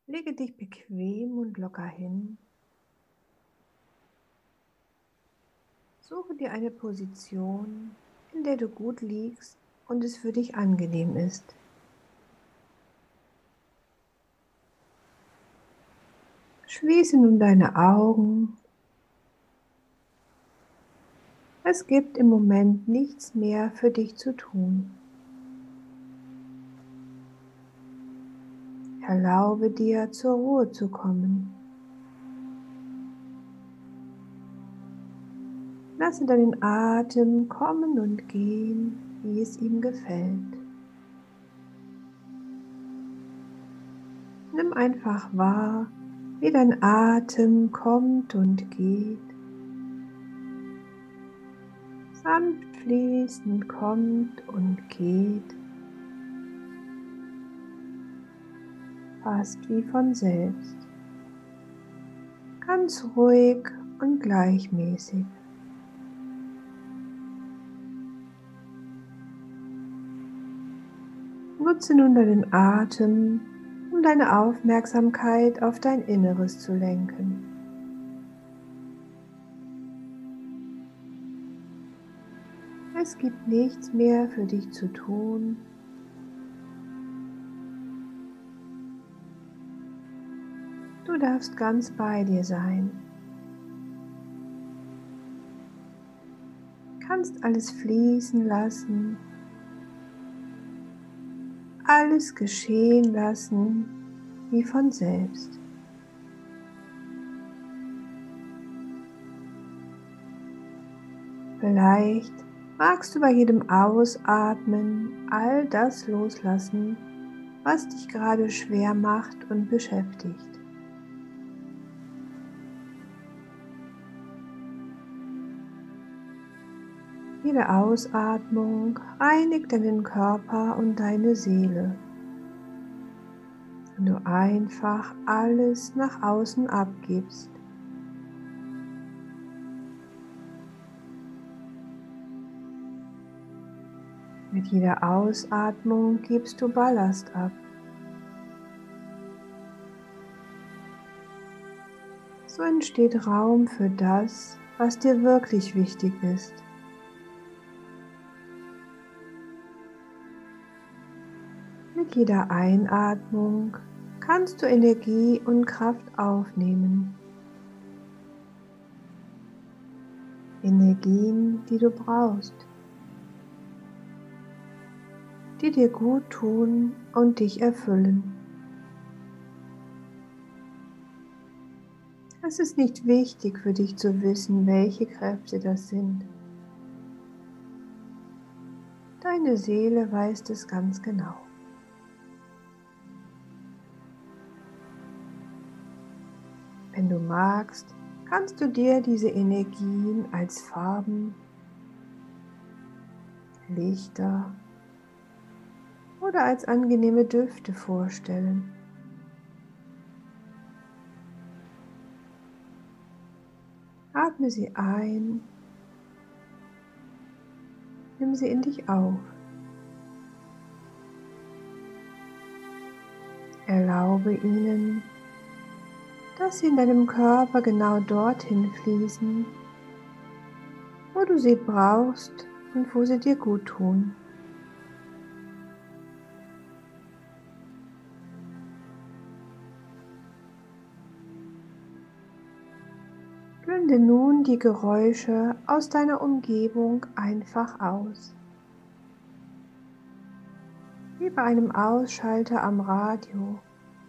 Lege dich bequem und locker hin. Suche dir eine Position, in der du gut liegst und es für dich angenehm ist. Schließe nun deine Augen. Es gibt im Moment nichts mehr für dich zu tun. Erlaube dir, zur Ruhe zu kommen. Lasse deinen Atem kommen und gehen, wie es ihm gefällt. Nimm einfach wahr, wie dein Atem kommt und geht. Sanft fließend kommt und geht, fast wie von selbst. Ganz ruhig und gleichmäßig. Nutze nun deinen Atem, um deine Aufmerksamkeit auf dein Inneres zu lenken. Es gibt nichts mehr für dich zu tun. Du darfst ganz bei dir sein. Kannst alles fließen lassen, alles geschehen lassen, wie von selbst. Vielleicht magst du bei jedem Ausatmen all das loslassen, was dich gerade schwer macht und beschäftigt. Jede Ausatmung reinigt deinen Körper und deine Seele, wenn du einfach alles nach außen abgibst. Mit jeder Ausatmung gibst du Ballast ab. So entsteht Raum für das, was dir wirklich wichtig ist. Mit jeder Einatmung kannst du Energie und Kraft aufnehmen. Energien, die du brauchst, die dir gut tun und dich erfüllen. Es ist nicht wichtig für dich zu wissen, welche Kräfte das sind. Deine Seele weiß es ganz genau. Wenn du magst, kannst du dir diese Energien als Farben, Lichter oder als angenehme Düfte vorstellen. Atme sie ein, nimm sie in dich auf. Erlaube ihnen, dass sie in deinem Körper genau dorthin fließen, wo du sie brauchst und wo sie dir gut tun. Blende nun die Geräusche aus deiner Umgebung einfach aus. Wie bei einem Ausschalter am Radio.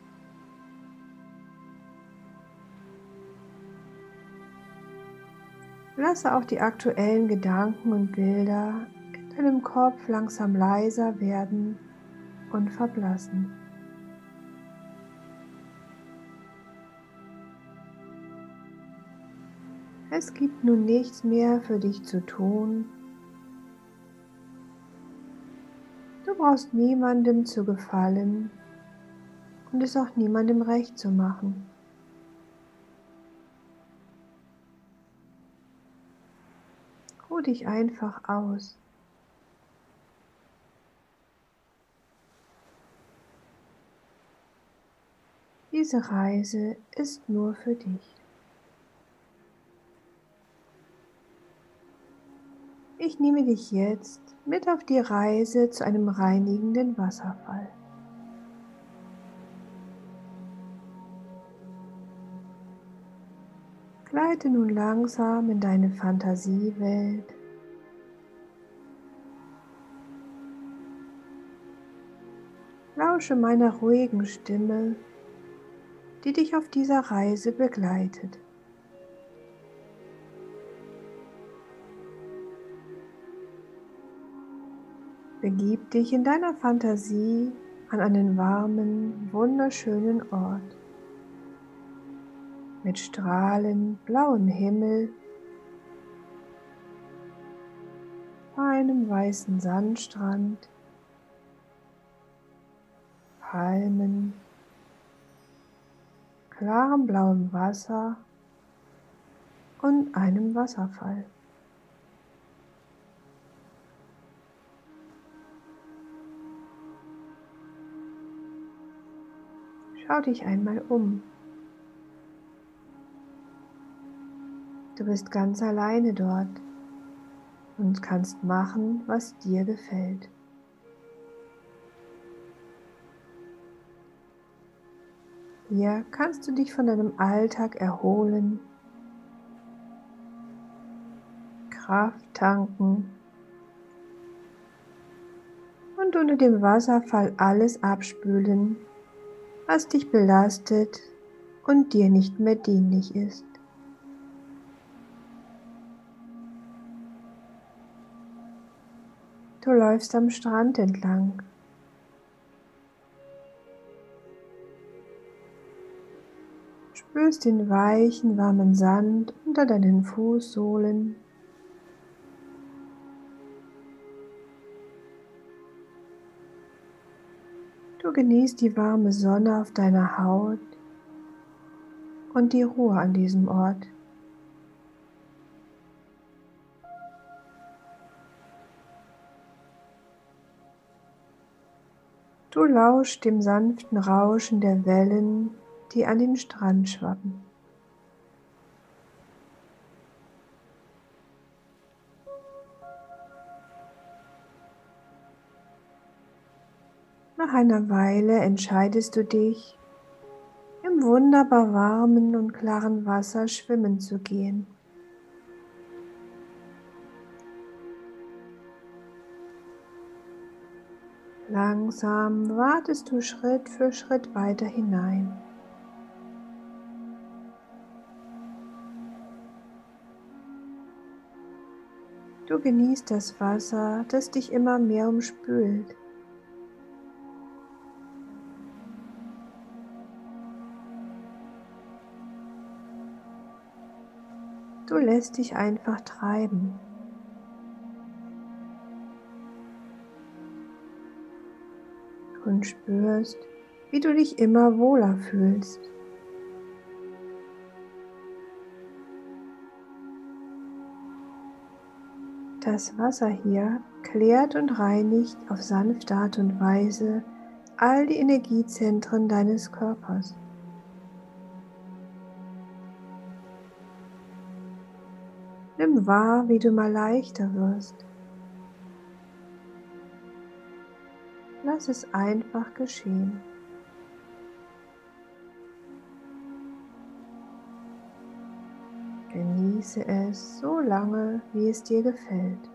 Lasse auch die aktuellen Gedanken und Bilder in deinem Kopf langsam leiser werden und verblassen. Es gibt nun nichts mehr für dich zu tun. Du brauchst niemandem zu gefallen und es auch niemandem recht zu machen. Ruh dich einfach aus. Diese Reise ist nur für dich. Ich nehme dich jetzt mit auf die Reise zu einem reinigenden Wasserfall. Gleite nun langsam in deine Fantasiewelt. Lausche meiner ruhigen Stimme, die dich auf dieser Reise begleitet. Begib dich in deiner Fantasie an einen warmen, wunderschönen Ort mit strahlend blauem Himmel, einem weißen Sandstrand, Palmen, klarem blauem Wasser und einem Wasserfall. Schau dich einmal um. Du bist ganz alleine dort und kannst machen, was dir gefällt. Hier kannst du dich von deinem Alltag erholen, Kraft tanken und unter dem Wasserfall alles abspülen, was dich belastet und dir nicht mehr dienlich ist. Du läufst am Strand entlang. Spürst den weichen, warmen Sand unter deinen Fußsohlen. Du genießt die warme Sonne auf deiner Haut und die Ruhe an diesem Ort. Du lauschst dem sanften Rauschen der Wellen, die an den Strand schwappen. Nach einer Weile entscheidest du dich, im wunderbar warmen und klaren Wasser schwimmen zu gehen. Langsam watest du Schritt für Schritt weiter hinein. Du genießt das Wasser, das dich immer mehr umspült. Du lässt dich einfach treiben. Und spürst, wie du dich immer wohler fühlst. Das Wasser hier klärt und reinigt auf sanfte Art und Weise all die Energiezentren deines Körpers. Nimm wahr, wie du mal leichter wirst. Lass es einfach geschehen. Genieße es so lange, wie es dir gefällt.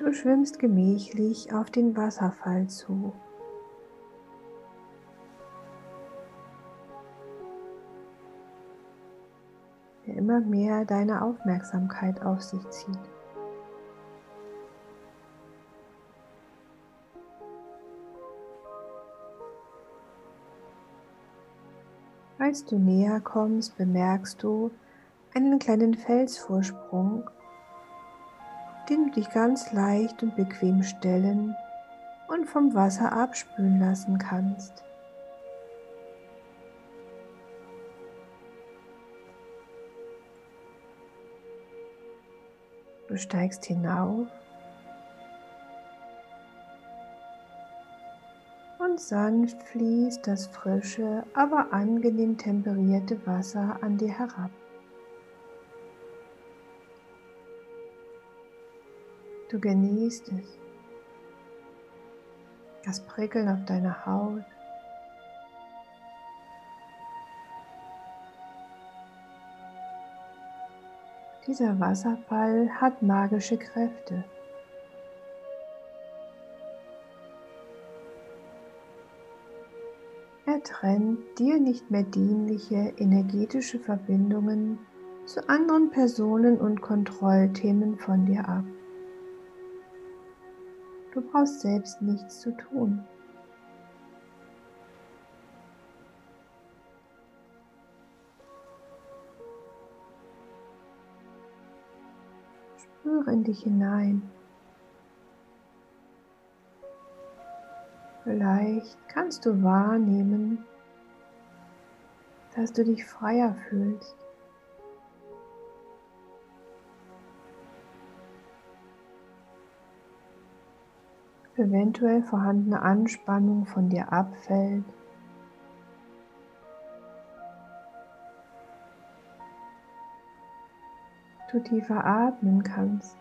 Du schwimmst gemächlich auf den Wasserfall zu, der immer mehr deine Aufmerksamkeit auf sich zieht. Als du näher kommst, bemerkst du einen kleinen Felsvorsprung, auf den du dich ganz leicht und bequem stellen und vom Wasser abspülen lassen kannst. Du steigst hinauf und sanft fließt das frische, aber angenehm temperierte Wasser an dir herab. Du genießt es, das Prickeln auf deiner Haut. Dieser Wasserfall hat magische Kräfte. Er trennt dir nicht mehr dienliche energetische Verbindungen zu anderen Personen und Kontrollthemen von dir ab. Du brauchst selbst nichts zu tun. Spüre in dich hinein. Vielleicht kannst du wahrnehmen, dass du dich freier fühlst. Eventuell vorhandene Anspannung von dir abfällt. Du tiefer atmen kannst.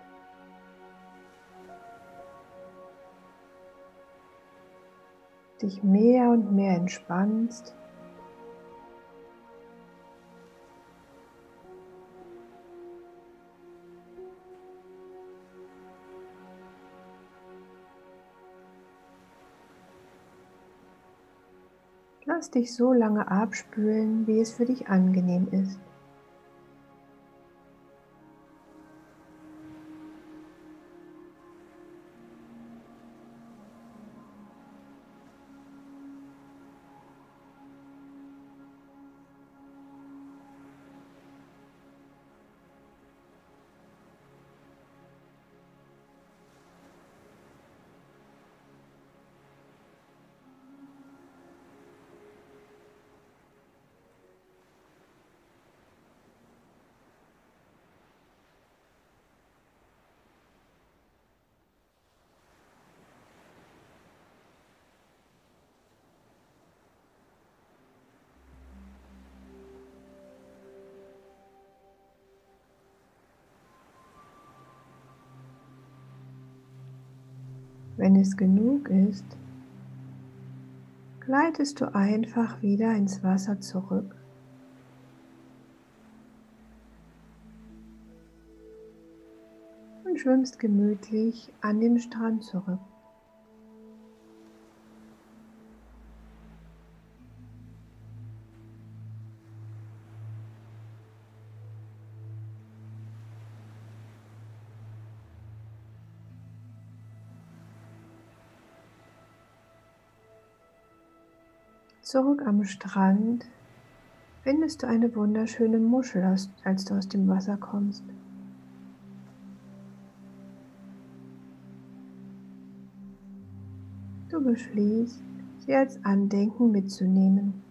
Dich mehr und mehr entspannst. Lass dich so lange abspülen, wie es für dich angenehm ist. Wenn es genug ist, gleitest du einfach wieder ins Wasser zurück und schwimmst gemütlich an den Strand zurück. Zurück am Strand findest du eine wunderschöne Muschel, als du aus dem Wasser kommst. Du beschließt, sie als Andenken mitzunehmen.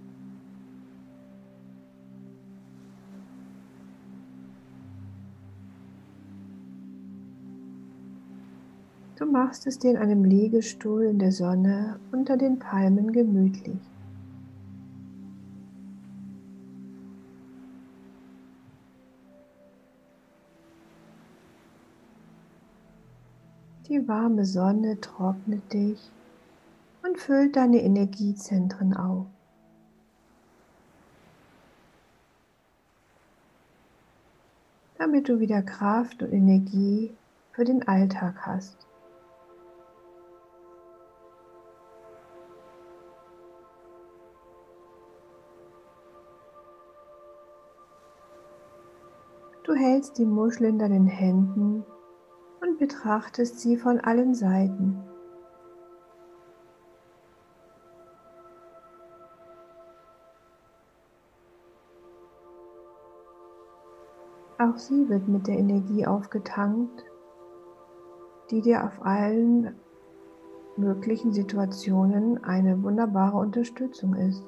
Du machst es dir in einem Liegestuhl in der Sonne unter den Palmen gemütlich. Die warme Sonne trocknet dich und füllt deine Energiezentren auf. Damit du wieder Kraft und Energie für den Alltag hast. Du hältst die Muschel in deinen Händen und betrachtest sie von allen Seiten. Auch sie wird mit der Energie aufgetankt, die dir auf allen möglichen Situationen eine wunderbare Unterstützung ist.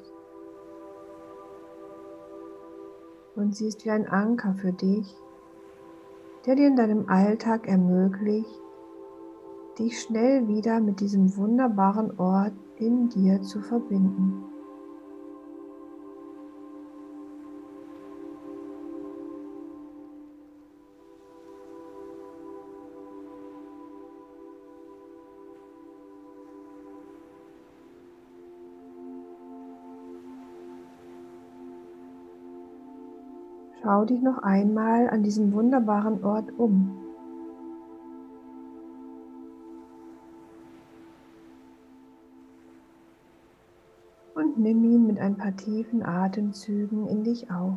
Und sie ist wie ein Anker für dich, der dir in deinem Alltag ermöglicht, dich schnell wieder mit diesem wunderbaren Ort in dir zu verbinden. Schau dich noch einmal an diesem wunderbaren Ort um. Und nimm ihn mit ein paar tiefen Atemzügen in dich auf.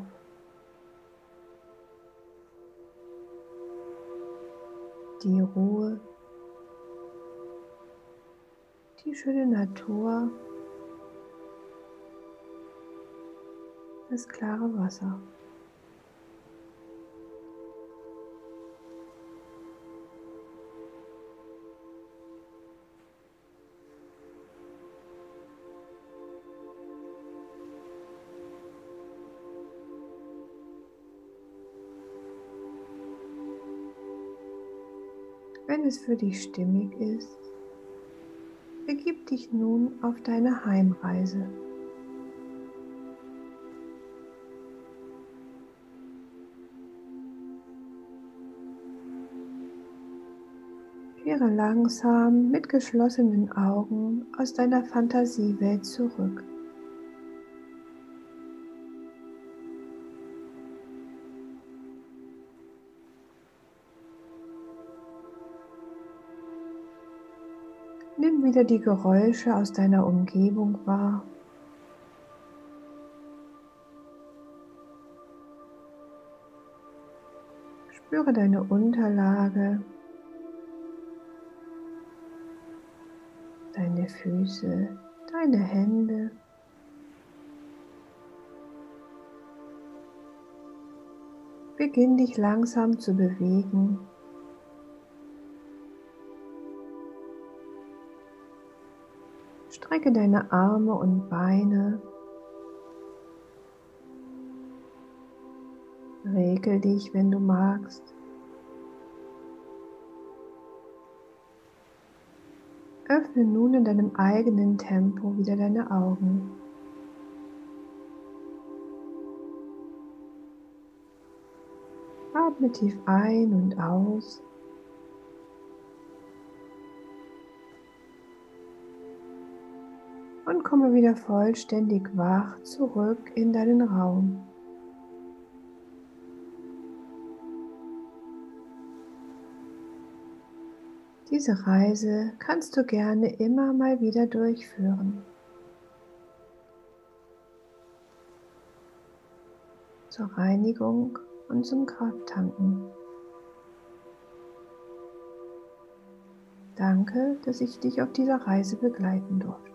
Die Ruhe, die schöne Natur, das klare Wasser. Wenn es für dich stimmig ist, begib dich nun auf deine Heimreise. Kehre langsam mit geschlossenen Augen aus deiner Fantasiewelt zurück. Nimm wieder die Geräusche aus deiner Umgebung wahr. Spüre deine Unterlage, deine Füße, deine Hände. Beginn dich langsam zu bewegen. Strecke deine Arme und Beine. Regel dich, wenn du magst. Öffne nun in deinem eigenen Tempo wieder deine Augen. Atme tief ein und aus. Und komme wieder vollständig wach zurück in deinen Raum. Diese Reise kannst du gerne immer mal wieder durchführen. Zur Reinigung und zum Krafttanken. Danke, dass ich dich auf dieser Reise begleiten durfte.